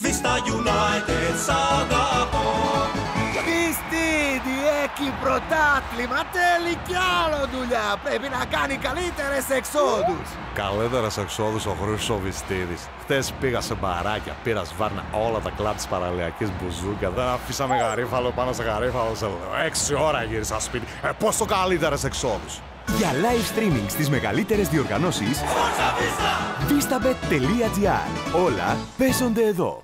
Vista United σ' αγαπώ. Πιστίδη, έχει πρωτάθλημα, θέλει κι άλλο δουλειά. Πρέπει να κάνει καλύτερες εξόδους. Καλύτερες εξόδους ο Χρυσοβιστίδης. Χτες πήγα σε μπαράκια, πήρα σβάρνα όλα τα κλαμπ της παραλιακής μπουζούκα. Δεν αφήσαμε γαρίφαλο πάνω σε γαρίφαλο σε 6 ώρα γύρισα σπίτι. Πόσο καλύτερες εξόδους. Για live streaming στις μεγαλύτερες διοργανώσεις, vistabet.gr. Όλα παίζονται εδώ.